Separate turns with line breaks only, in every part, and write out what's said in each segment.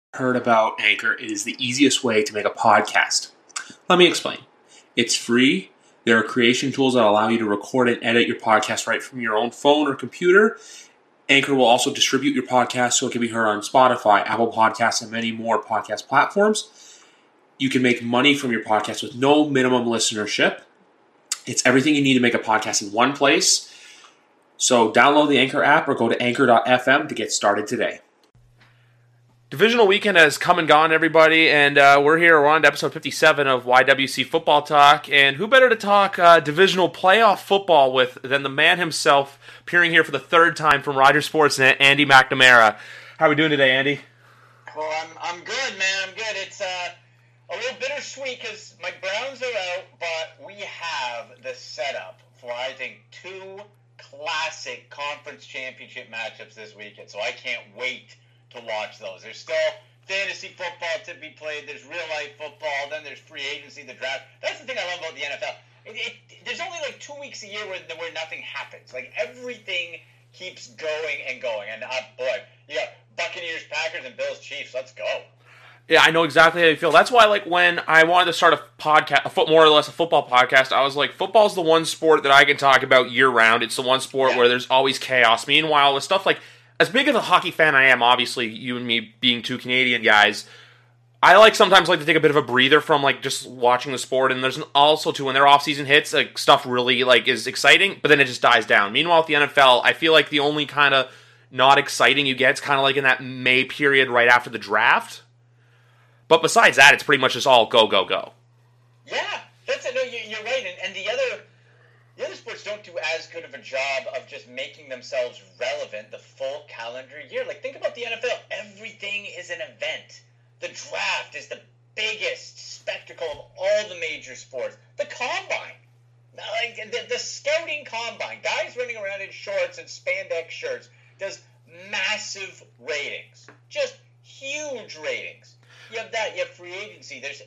Heard about Anchor, it is the easiest way to make a podcast. Let me explain. It's free. There are creation tools that allow you to record and edit your podcast right from your own phone or computer. Anchor will also distribute your podcast so it can be heard on Spotify, Apple Podcasts, and many more podcast platforms. You can make money from your podcast with no minimum listenership. It's everything you need to make a podcast in one place. So download the Anchor app or go to anchor.fm to get started today.
Divisional weekend has come and gone, everybody, and we're on to episode 57 of YWC Football Talk, and who better to talk divisional playoff football with than the man himself, appearing here for the third time from Rogers Sportsnet, Andy McNamara. How are we doing today, Andy?
Well, I'm good, man. I'm good. It's a little bittersweet because my Browns are out, but we have the setup for, I think, two classic conference championship matchups this weekend, so I can't wait to watch those. There's still fantasy football to be played. There's real-life football. Then there's free agency, the draft. That's the thing I love about the NFL. There's only like 2 weeks a year where nothing happens. Like, everything keeps going and going. And, boy, you got Buccaneers, Packers, and Bills, Chiefs. Let's go.
Yeah, I know exactly how you feel. That's why, like, when I wanted to start a podcast, more or less a football podcast, I was like, football's the one sport that I can talk about year-round. It's the one sport where there's always chaos. Meanwhile, with stuff like, as big of a hockey fan I am, obviously, you and me being two Canadian guys, I sometimes like to take a bit of a breather from like just watching the sport. And there's also too, when their off season hits, like stuff really like is exciting, but then it just dies down. Meanwhile, at the NFL, I feel like the only kind of not exciting you get is kind of like in that May period right after the draft. But besides that, it's pretty much just all go, go, go.
Yeah, that's it. No, you're right. And the other sports don't do as good of a job of just making themselves relevant the full calendar year. Like, think about the NFL. Everything is an event. The draft is the biggest spectacle of all the major sports. The combine. Like, the scouting combine. Guys running around in shorts and spandex shirts does massive ratings. Just huge ratings. You have that. You have free agency. There's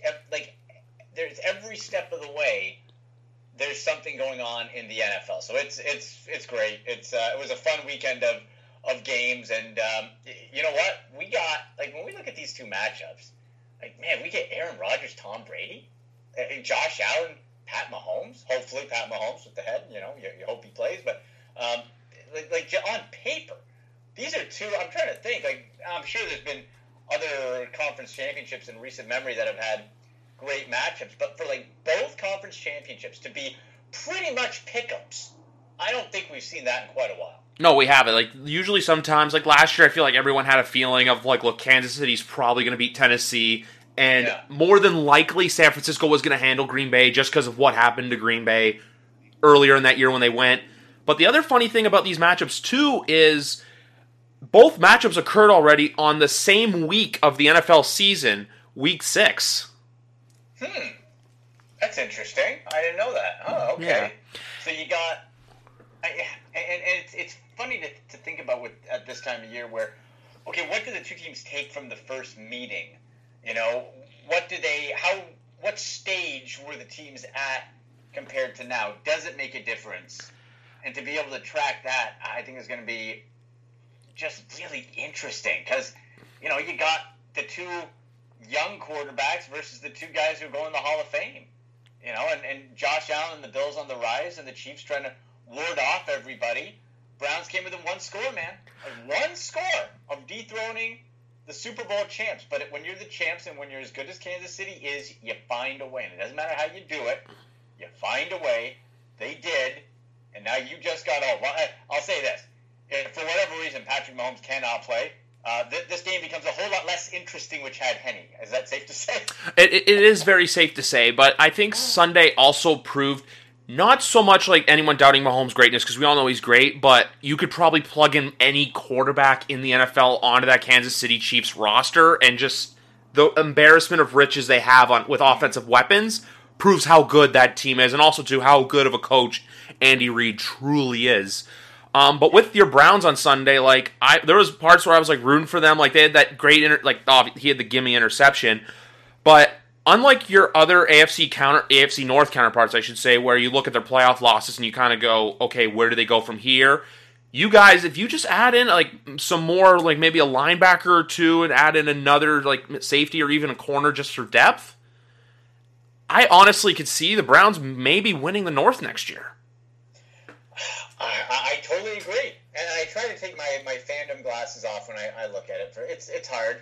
every step of the way there's something going on in the NFL, so it's great. It was a fun weekend of games, and you know what? We got, like, when we look at these two matchups, like, man, we get Aaron Rodgers, Tom Brady, Josh Allen, Pat Mahomes. Hopefully, Pat Mahomes with the head. You know, you hope he plays, but like on paper, these are two. I'm trying to think. Like, I'm sure there's been other conference championships in recent memory that have had great matchups, but for like both conference championships to be pretty much pick-ups, I don't think we've seen that in quite a while.
No, we haven't. Like, usually sometimes, like last year, I feel like everyone had a feeling of like, look, Kansas City's probably going to beat Tennessee, and more than likely San Francisco was going to handle Green Bay just because of what happened to Green Bay earlier in that year when they went. But the other funny thing about these matchups too is both matchups occurred already on the same week of the NFL season, week 6.
That's interesting. I didn't know that. Oh, okay. Yeah. So you got, and it's funny to think about at this time of year where, okay, what do the two teams take from the first meeting? You know, what stage were the teams at compared to now? Does it make a difference? And to be able to track that, I think is going to be just really interesting because, you know, you got the two young quarterbacks versus the two guys who are going to the Hall of Fame. You know, and Josh Allen and the Bills on the rise and the Chiefs trying to ward off everybody. Browns came within one score, man. Like, one score of dethroning the Super Bowl champs. But when you're the champs and when you're as good as Kansas City is, you find a way. And it doesn't matter how you do it. You find a way. They did. And now you just got over. I'll say this. If for whatever reason Patrick Mahomes cannot play, this game becomes a whole lot less interesting with Chad Henne. Is that safe to say?
It is very safe to say, but I think Sunday also proved not so much like anyone doubting Mahomes' greatness, because we all know he's great, but you could probably plug in any quarterback in the NFL onto that Kansas City Chiefs roster, and just the embarrassment of riches they have with offensive weapons proves how good that team is, and also to how good of a coach Andy Reid truly is. But with your Browns on Sunday, there was parts where I was rooting for them. Like, they had that great he had the gimme interception, but unlike your other AFC North counterparts, I should say, where you look at their playoff losses and you kind of go, okay, where do they go from here? You guys, if you just add in like some more, like maybe a linebacker or two, and add in another like safety or even a corner just for depth, I honestly could see the Browns maybe winning the North next year.
I totally agree, and I try to take my fandom glasses off when I look at it. It's hard,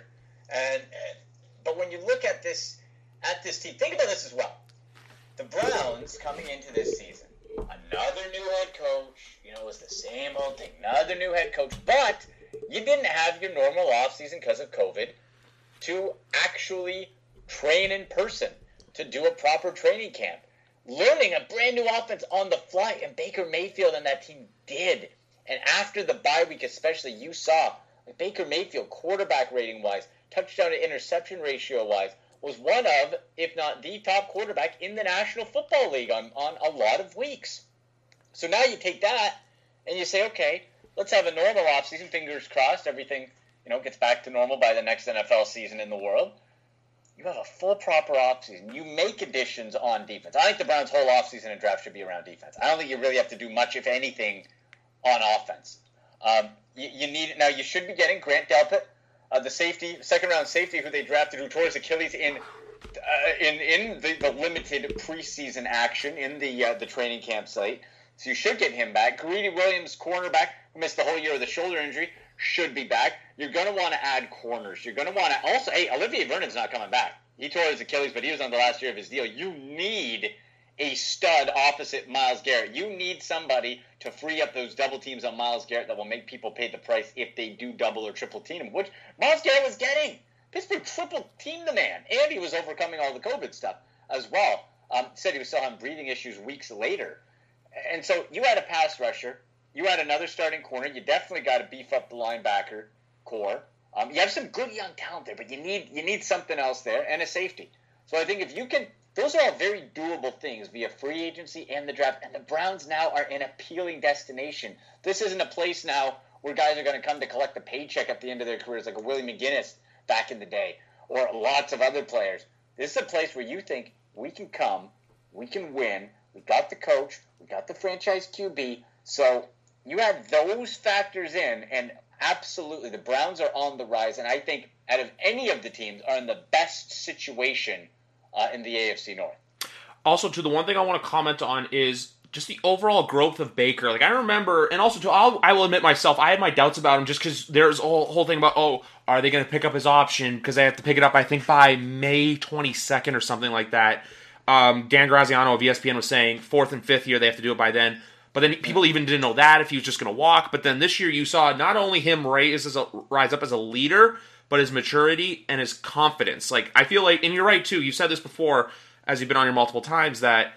but when you look at this team, think about this as well. The Browns coming into this season, another new head coach. It was the same old thing. Another new head coach, but you didn't have your normal offseason because of COVID to actually train in person, to do a proper training camp. Learning a brand new offense on the fly, and Baker Mayfield and that team did. And after the bye week especially, you saw like Baker Mayfield, quarterback rating-wise, touchdown to interception ratio-wise, was one of, if not the top quarterback in the National Football League on a lot of weeks. So now you take that and you say, okay, let's have a normal offseason, fingers crossed, everything gets back to normal by the next NFL season in the world. You have a full, proper offseason. You make additions on defense. I think the Browns' whole offseason and draft should be around defense. I don't think you really have to do much, if anything, on offense. You should be getting Grant Delpit, the safety, second-round safety who they drafted, who tore his Achilles in the limited preseason action in the training camp site. So you should get him back. Greedy Williams, cornerback, who missed the whole year with a shoulder injury, should be back. You're going to want to add corners. You're going to want to also, Olivier Vernon's not coming back. He tore his Achilles, but he was on the last year of his deal. You need a stud opposite Myles Garrett. You need somebody to free up those double teams on Myles Garrett that will make people pay the price if they do double or triple team him, which Myles Garrett was getting. Pittsburgh triple teamed the man, and he was overcoming all the COVID stuff as well. Said he was still having breathing issues weeks later. And so you had a pass rusher. You had another starting corner. You definitely got to beef up the linebacker core. You have some good young talent there, but you need something else there, and a safety. So I think if you can, those are all very doable things via free agency and the draft. And the Browns now are an appealing destination. This isn't a place now where guys are going to come to collect a paycheck at the end of their careers, like a Willie McGinnis back in the day, or lots of other players. This is a place where you think we can come, we can win. We got the coach, we got the franchise QB. So you add those factors in, and absolutely, the Browns are on the rise, and I think out of any of the teams are in the best situation in the AFC North.
Also, too, the one thing I want to comment on is just the overall growth of Baker. Like, I remember, and also, too, I will admit myself, I had my doubts about him just because there's a whole thing about, are they going to pick up his option? Because they have to pick it up, I think, by May 22nd or something like that. Dan Graziano of ESPN was saying 4th and 5th year, they have to do it by then. But then people even didn't know that, if he was just going to walk. But then this year you saw not only him rise up as a leader, but his maturity and his confidence. Like, I feel like, and you're right too, you said this before, as you've been on here multiple times, that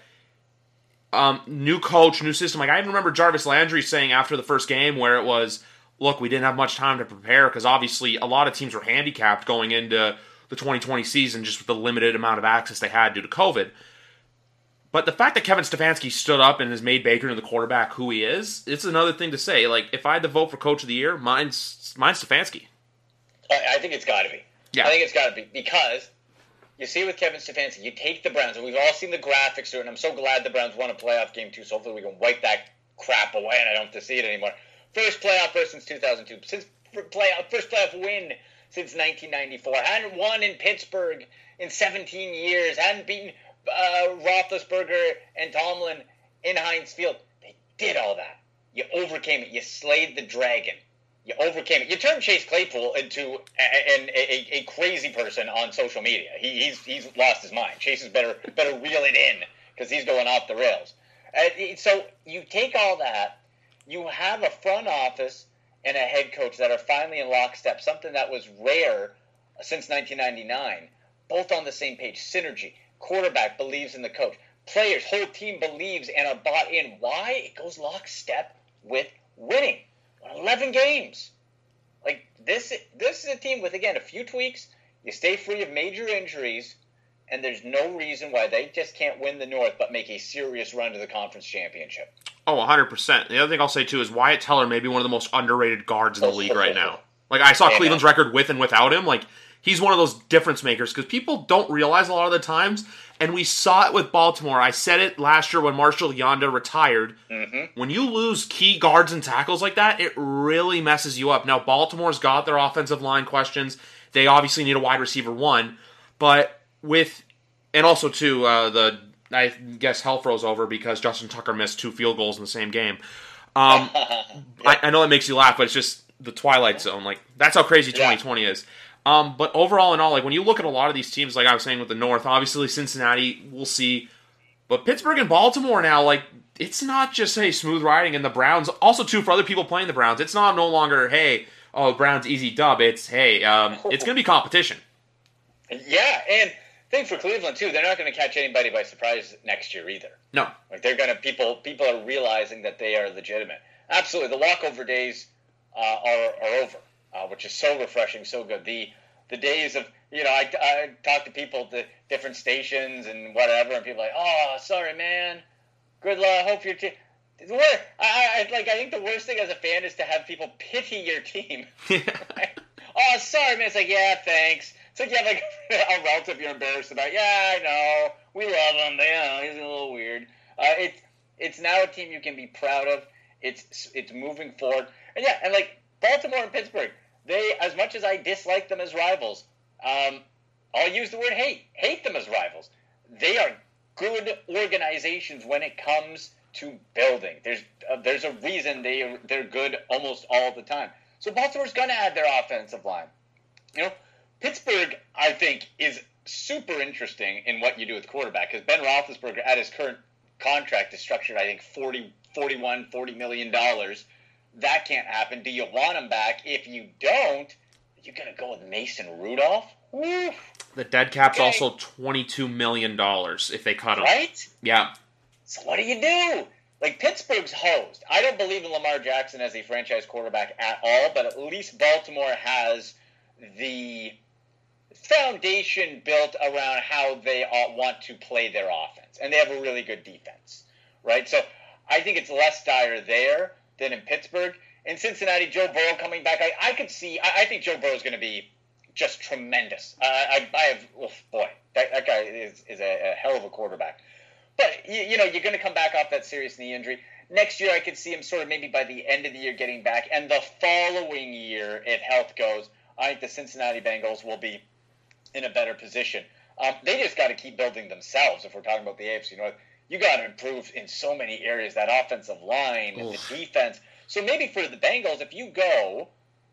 new coach, new system. Like, I even remember Jarvis Landry saying after the first game where it was, look, we didn't have much time to prepare because obviously a lot of teams were handicapped going into the 2020 season just with the limited amount of access they had due to COVID. But the fact that Kevin Stefanski stood up and has made Baker into the quarterback who he is, it's another thing to say. Like, if I had to vote for Coach of the Year, mine's Stefanski.
I think it's got to be.
Yeah.
I think it's got to be because you see with Kevin Stefanski, you take the Browns, and we've all seen the graphics to it, and I'm so glad the Browns won a playoff game too, so hopefully we can wipe that crap away and I don't have to see it anymore. First playoff berth since 2002. First playoff win since 1994. Hadn't won in Pittsburgh in 17 years. Hadn't beaten Roethlisberger and Tomlin in Heinz Field. They did all that. You overcame it. You slayed the dragon. You overcame it. You turned Chase Claypool into a crazy person on social media. He's lost his mind. Chase is better reel it in because he's going off the rails. So you take all that. You have a front office and a head coach that are finally in lockstep, something that was rare since 1999, both on the same page. Synergy. Quarterback believes in the coach. Players, whole team believes and are bought in. Why? It goes lockstep with winning. 11 games. Like, this is a team with, again, a few tweaks. You stay free of major injuries, and there's no reason why they just can't win the North but make a serious run to the conference championship.
Oh, 100%. The other thing I'll say, too, is Wyatt Teller may be one of the most underrated guards in the league right now. Like, I saw Cleveland's record with and without him. Like, he's one of those difference makers because people don't realize a lot of the times, and we saw it with Baltimore. I said it last year when Marshall Yanda retired.
Mm-hmm.
When you lose key guards and tackles like that, it really messes you up. Now, Baltimore's got their offensive line questions. They obviously need a wide receiver one, but and also too, I guess hell froze over because Justin Tucker missed 2 field goals in the same game. I know that makes you laugh, but it's just the twilight zone. Like, that's how crazy 2020 is. But overall in all, like, when you look at a lot of these teams, like I was saying with the North, obviously Cincinnati, we'll see. But Pittsburgh and Baltimore now, like, it's not just, hey, smooth riding. And the Browns, also, too, for other people playing the Browns, it's not no longer, hey, Browns easy dub. It's, hey, it's going to be competition.
Yeah, and thing for Cleveland, too, they're not going to catch anybody by surprise next year either.
No.
Like, they're going to, people are realizing that they are legitimate. Absolutely. The walkover days are over, which is so refreshing, so good. The days of, I talk to people at the different stations and whatever, and people are like, oh, sorry, man. Good luck. Hope your team. I think the worst thing as a fan is to have people pity your team. Right? Oh, sorry, man. It's like, yeah, thanks. It's like you have like a relative you're embarrassed about. Yeah, I know. We love him. He's a little weird. It's now a team you can be proud of. It's moving forward. And yeah, and like Baltimore and Pittsburgh, they, as much as I dislike them as rivals, I'll use the word hate them as rivals. They are good organizations when it comes to building. There's a reason they're good almost all the time. So Baltimore's going to add their offensive line. Pittsburgh, I think, is super interesting in what you do with quarterback because Ben Roethlisberger, at his current contract, is structured, I think, $40 million. That can't happen. Do you want him back? If you don't, you're going to go with Mason Rudolph? Woo.
The dead cap's also $22 million if they cut him.
Right?
Yeah.
So what do you do? Like, Pittsburgh's hosed. I don't believe in Lamar Jackson as a franchise quarterback at all, but at least Baltimore has the foundation built around how they want to play their offense. And they have a really good defense, right? So I think it's less dire there than in Pittsburgh. In Cincinnati, Joe Burrow coming back, I think Joe Burrow is going to be just tremendous. That guy is a hell of a quarterback. But, you're going to come back off that serious knee injury. Next year, I could see him sort of maybe by the end of the year getting back. And the following year, if health goes, I think the Cincinnati Bengals will be in a better position. They just got to keep building themselves if we're talking about the AFC North. You got to improve in so many areas, that offensive line, the defense. So maybe for the Bengals, if you go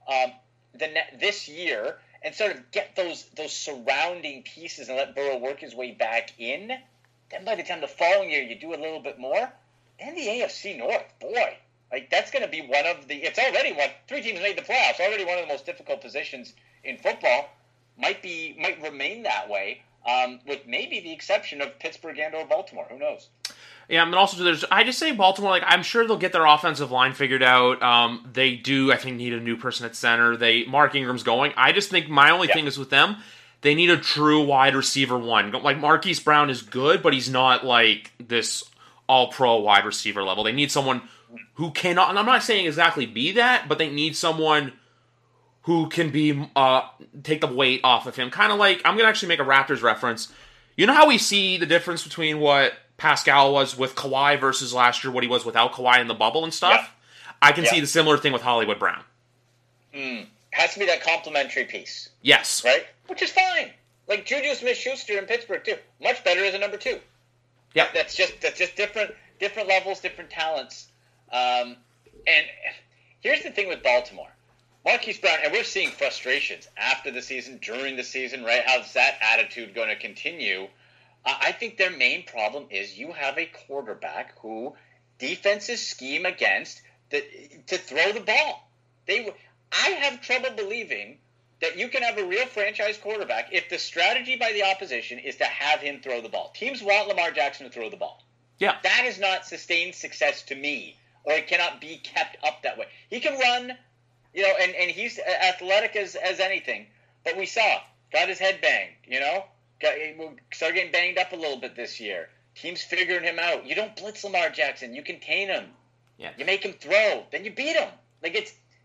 this year and sort of get those surrounding pieces and let Burrow work his way back in, then by the time the following year you do a little bit more, then the AFC North, boy, like that's going to be one of the. It's already 3 teams made the playoffs. Already one of the most difficult positions in football. Might remain that way, with maybe the exception of Pittsburgh and or Baltimore. Who knows?
Yeah, and also I just say Baltimore, like, I'm sure they'll get their offensive line figured out. They do, I think, need a new person at center. Mark Ingram's going. I just think my only thing is with them, they need a true wide receiver one. Like, Marquise Brown is good, but he's not like this all-pro wide receiver level. They need someone who cannot, and I'm not saying exactly be that, but they need someone who can be take the weight off of him. Kind of like, I'm going to actually make a Raptors reference. You know how we see the difference between what Pascal was with Kawhi versus last year, what he was without Kawhi in the bubble and stuff? Yeah. I can see the similar thing with Hollywood Brown.
Has to be that complementary piece.
Yes.
Right? Which is fine. Like Juju Smith-Schuster in Pittsburgh, too. Much better as a number 2.
Yeah.
That's just different levels, different talents. And here's the thing with Baltimore. Marquise Brown, and we're seeing frustrations after the season, during the season, right? How's that attitude going to continue? I think their main problem is you have a quarterback who defenses scheme against to throw the ball. I have trouble believing that you can have a real franchise quarterback if the strategy by the opposition is to have him throw the ball. Teams want Lamar Jackson to throw the ball.
Yeah.
That is not sustained success to me, or it cannot be kept up that way. He can run, and he's athletic as anything, but we saw, got his head banged, started getting banged up a little bit this year. Teams figuring him out. You don't blitz Lamar Jackson. You contain him.
Yeah.
You make him throw. Then you beat him. Like,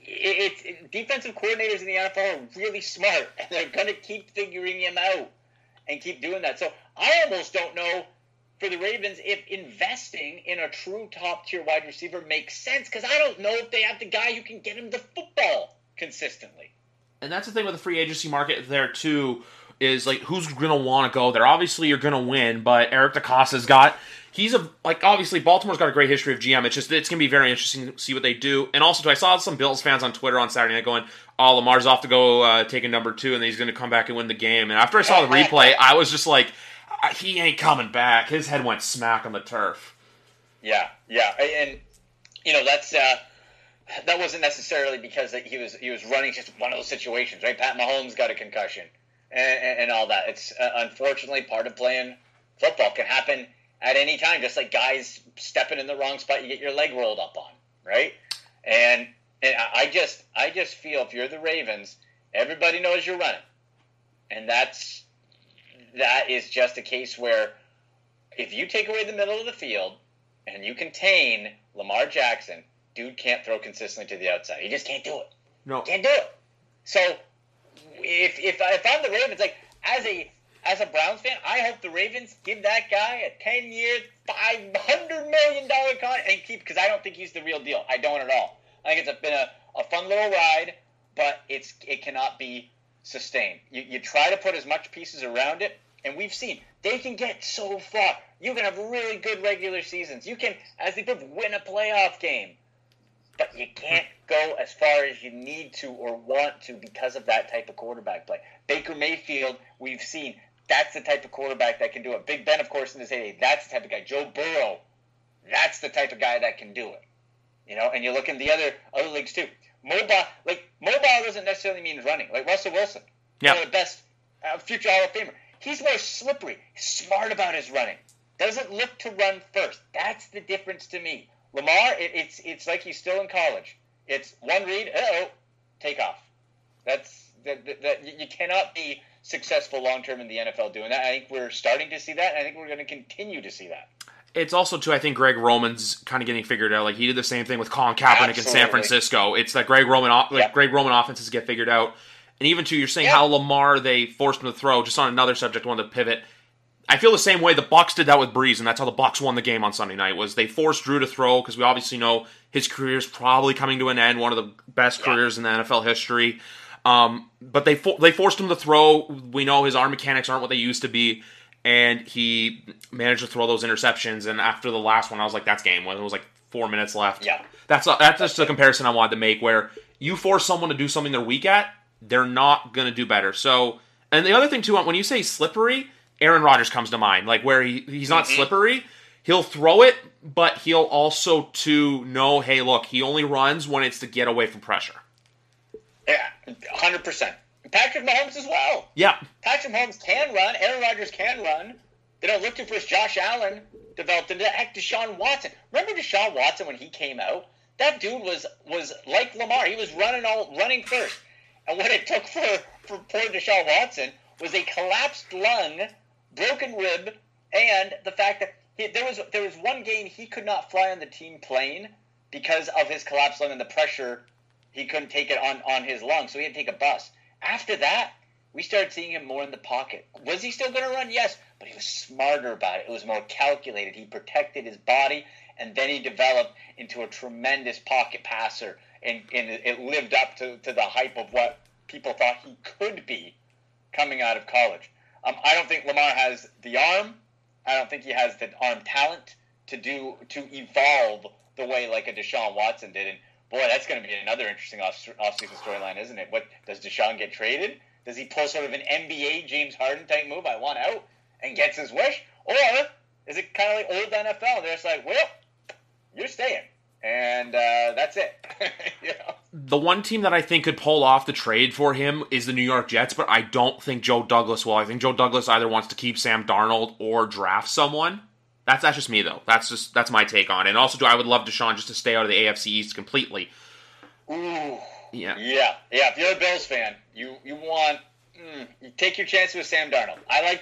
defensive coordinators in the NFL are really smart, and they're going to keep figuring him out and keep doing that. So I almost don't know for the Ravens if investing in a true top-tier wide receiver makes sense, because I don't know if they have the guy who can get him the football consistently.
And that's the thing with the free agency market there, too, is, like, who's going to want to go there? Obviously, you're going to win, but Eric DeCosta's got... obviously, Baltimore's got a great history of GM. It's going to be very interesting to see what they do. And also, too, I saw some Bills fans on Twitter on Saturday night going, oh, Lamar's off to go take a number 2, and then he's going to come back and win the game. And after I saw the replay, I was just like, he ain't coming back. His head went smack on the turf.
Yeah. And, that's... that wasn't necessarily because he was running just one of those situations, right? Pat Mahomes got a concussion and all that. It's unfortunately part of playing football. Can happen at any time, just like guys stepping in the wrong spot, you get your leg rolled up on, right? And I just feel if you're the Ravens, everybody knows you're running, and that is just a case where if you take away the middle of the field and you contain Lamar Jackson, dude can't throw consistently to the outside. He just can't do it.
No,
can't do it. So if I'm the Ravens, like as a Browns fan, I hope the Ravens give that guy a 10-year, $500 million contract and keep, because I don't think he's the real deal. I don't at all. I think it's been a fun little ride, but it cannot be sustained. You try to put as much pieces around it, and we've seen they can get so far. You can have really good regular seasons. You can, as they did, win a playoff game. But you can't go as far as you need to or want to because of that type of quarterback play. Baker Mayfield, we've seen, that's the type of quarterback that can do it. Big Ben, of course, in his heyday, that's the type of guy. Joe Burrow, that's the type of guy that can do it. And you look in the other leagues too. Mobile doesn't necessarily mean running. Like Russell Wilson, one of the best future Hall of Famer. He's more slippery, smart about his running. Doesn't look to run first. That's the difference to me. Lamar, it's like he's still in college. It's one read, take off. That's you cannot be successful long term in the NFL doing that. I think we're starting to see that, and I think we're going to continue to see that.
It's also, too, I think Greg Roman's kind of getting figured out. Like, he did the same thing with Colin Kaepernick in San Francisco. It's that Greg Roman offenses get figured out. And even, too, you're saying how Lamar, they forced him to throw. Just on another subject, I wanted to pivot. I feel the same way the Bucs did that with Breeze, and that's how the Bucs won the game on Sunday night, was they forced Drew to throw, because we obviously know his career is probably coming to an end, one of the best careers in the NFL history. But they forced him to throw. We know his arm mechanics aren't what they used to be, and he managed to throw those interceptions. And after the last one, I was like, that's game when it was like 4 minutes left.
Yeah.
That's just a comparison I wanted to make, where you force someone to do something they're weak at, they're not going to do better. So, and the other thing, too, when you say slippery, Aaron Rodgers comes to mind, like where he's not slippery. He'll throw it, but he'll also know, hey, look, he only runs when it's to get away from pressure.
Yeah, 100%. Patrick Mahomes as well.
Yeah.
Patrick Mahomes can run. Aaron Rodgers can run. They don't look too first. Josh Allen developed into heck. Deshaun Watson. Remember Deshaun Watson when he came out? That dude was like Lamar. He was running first. And what it took for poor Deshaun Watson was a collapsed lung, broken rib, and the fact that there was one game he could not fly on the team plane because of his collapsed lung and the pressure. He couldn't take it on his lungs, so he had to take a bus. After that, we started seeing him more in the pocket. Was he still going to run? Yes, but he was smarter about it. It was more calculated. He protected his body, and then he developed into a tremendous pocket passer, and it lived up to the hype of what people thought he could be coming out of college. I don't think Lamar has the arm. I don't think he has the arm talent to evolve the way like a Deshaun Watson did. And boy, that's going to be another interesting off-season storyline, isn't it? What does Deshaun get traded? Does he pull sort of an NBA James Harden type move? I want out and gets his wish, or is it kind of like old NFL? They're just like, well, you're staying, and that's it.
The one team that I think could pull off the trade for him is the New York Jets, but I don't think Joe Douglas will. I think Joe Douglas either wants to keep Sam Darnold or draft someone. That's just me, though. That's my take on it. And also, I would love Deshaun just to stay out of the AFC East completely.
Ooh.
Yeah.
If you're a Bills fan, you want you take your chances with Sam Darnold.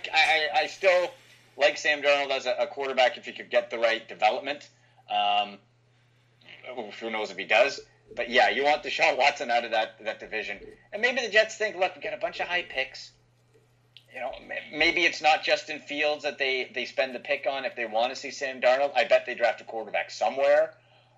I still like Sam Darnold as a quarterback if he could get the right development. Who knows if he does? But yeah, you want Deshaun Watson out of that division. And maybe the Jets think, look, we got a bunch of high picks. You know, maybe it's not Justin Fields that they spend the pick on if they want to see Sam Darnold. I bet they draft a quarterback somewhere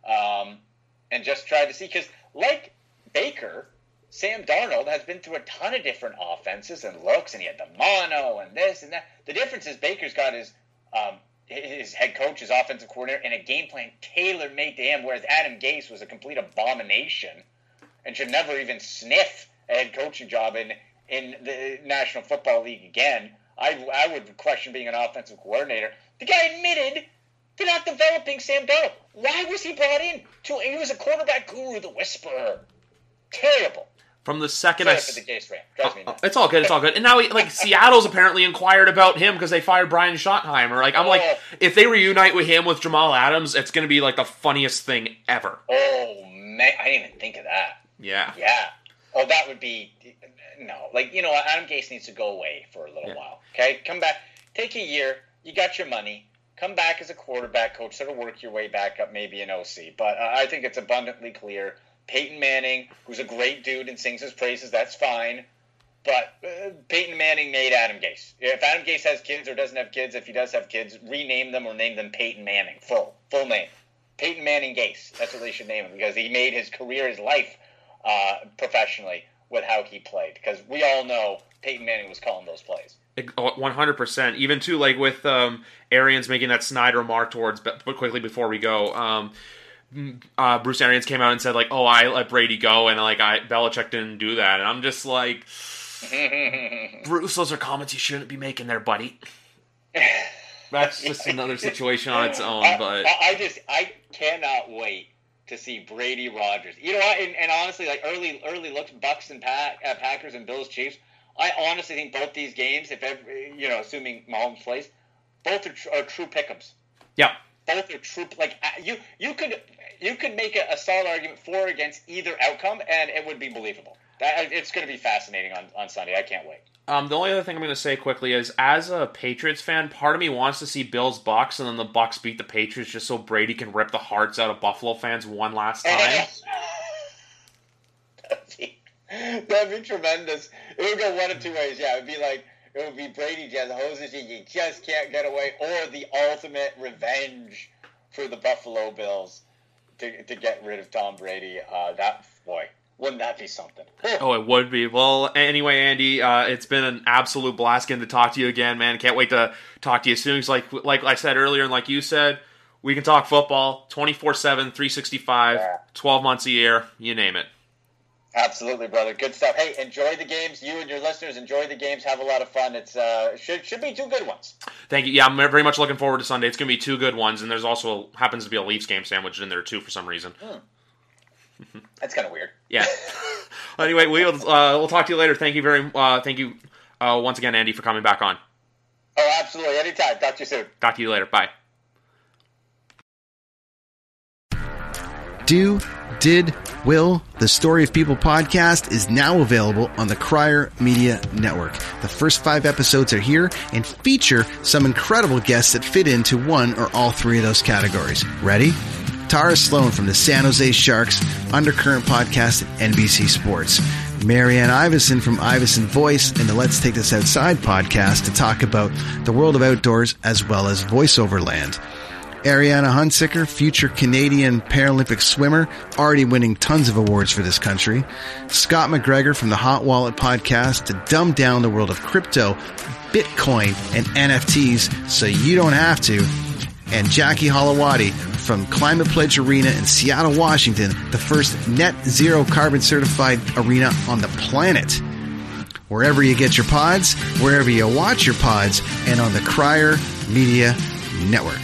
and just try to see. Because like Baker, Sam Darnold has been through a ton of different offenses and looks, and he had the mono and this and that. The difference is Baker's got his head coach, his offensive coordinator, and a game plan tailor-made to him, whereas Adam Gase was a complete abomination and should never even sniff a head coaching job in the National Football League again. I would question being an offensive coordinator. The guy admitted to not developing Sam Darnold. Why was he brought in? He was a quarterback guru, the whisperer. Terrible.
From the second
Sorry for the Gase rant. Drives me nuts.
It's all good. It's all good. And now, Seattle's apparently inquired about him because they fired Brian Schottenheimer. If they reunite with him with Jamal Adams, it's going to be like the funniest thing ever.
Oh man, I didn't even think of that.
Yeah.
Oh, that would be no. Adam Gase needs to go away for a little while. Okay, come back. Take a year. You got your money. Come back as a quarterback coach. Sort of work your way back up, maybe an OC. But I think it's abundantly clear. Peyton Manning, who's a great dude and sings his praises, that's fine. But Peyton Manning made Adam Gase. If Adam Gase has kids or doesn't have kids, if he does have kids, rename them or name them Peyton Manning. Full name. Peyton Manning Gase. That's what they should name him because he made his career, his life professionally with how he played. Because we all know Peyton Manning was calling those plays.
100%. Even too, like with Arians making that snide remark towards, but quickly before we go, Bruce Arians came out and said, I let Brady go, and Belichick didn't do that. And I'm just like, Bruce, those are comments you shouldn't be making there, buddy. That's just another situation on its own. But
I cannot wait to see Brady Rodgers. You know what? And honestly, early looks, Bucks and Packers and Bills Chiefs. I honestly think both these games, assuming Mahomes plays, both are true pick'ems.
Yeah.
Both are true. You could make a solid argument for or against either outcome, and it would be believable. It's going to be fascinating on Sunday. I can't wait.
The only other thing I'm going to say quickly is, as a Patriots fan, part of me wants to see Bills Bucks, and then the Bucks beat the Patriots just so Brady can rip the hearts out of Buffalo fans one last time.
That'd be tremendous. It would go one of two ways. Yeah, it would be Brady just hoses you just can't get away, or the ultimate revenge for the Buffalo Bills to get rid of Tom Brady. Wouldn't that be something?
Oh, it would be. Well, anyway, Andy, it's been an absolute blast getting to talk to you again, man. Can't wait to talk to you soon. Like I said earlier, and like you said, we can talk football 24/7, 365, 12 months a year, you name it.
Absolutely, brother. Good stuff. Hey, enjoy the games. You and your listeners enjoy the games. Have a lot of fun. It's should be two good ones.
Thank you. Yeah, I'm very much looking forward to Sunday. It's going to be two good ones, and there's also happens to be a Leafs game sandwiched in there too for some reason.
That's kind of weird.
Yeah. Anyway, we'll talk to you later. Thank you once again, Andy, for coming back on.
Oh, absolutely. Anytime. Talk to you soon.
Talk to you later. Bye.
Will, the Story of People podcast is now available on the Crier Media Network. The first 5 episodes are here and feature some incredible guests that fit into one or all 3 of those categories. Ready? Tara Sloan from the San Jose Sharks Undercurrent podcast at NBC Sports. Marianne Iveson from Iveson Voice and the Let's Take This Outside podcast to talk about the world of outdoors as well as voiceover land. Ariana Hunsicker, future Canadian Paralympic swimmer, already winning tons of awards for this country. Scott McGregor from the Hot Wallet podcast to dumb down the world of crypto, Bitcoin, and NFTs so you don't have to. And Jackie Holowati from Climate Pledge Arena in Seattle, Washington, the first net zero carbon certified arena on the planet. Wherever you get your pods, wherever you watch your pods, and on the Crier Media Network.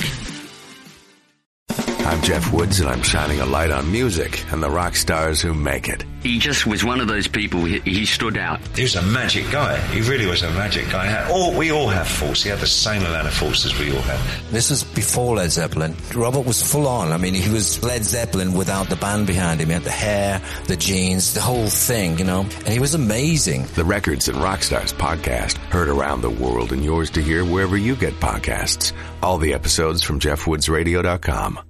I'm Jeff Woods, and I'm shining a light on music and the rock stars who make it.
He just was one of those people. He stood out.
He was a magic guy. He really was a magic guy. We all have faults. He had the same amount of faults as we all have.
This was before Led Zeppelin. Robert was full on. I mean, he was Led Zeppelin without the band behind him. He had the hair, the jeans, the whole thing, and he was amazing.
The Records and Rockstars podcast, heard around the world and yours to hear wherever you get podcasts. All the episodes from JeffWoodsRadio.com.